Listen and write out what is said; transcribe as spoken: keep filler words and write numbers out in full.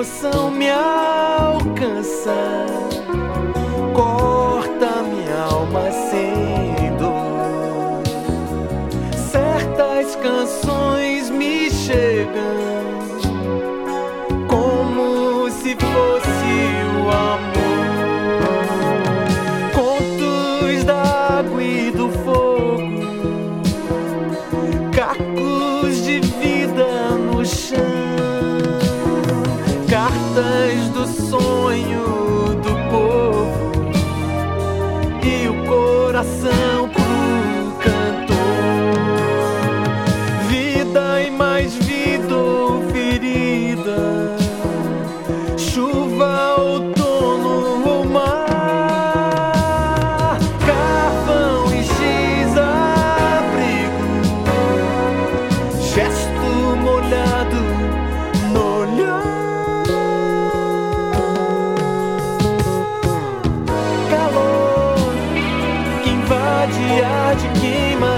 emoção me alcança, corta minha alma sem dor. Certas canções me chegam como se fosse o amor, contos da água e do fogo, cacos de vida no chão, cartas do sonho do povo e o coração pro cantor. Vida e mais vida ou ferida, chuva, outono ou mar, carvão e giz, abrigo, gesto molhado no olhar, calor que invade, arde, queima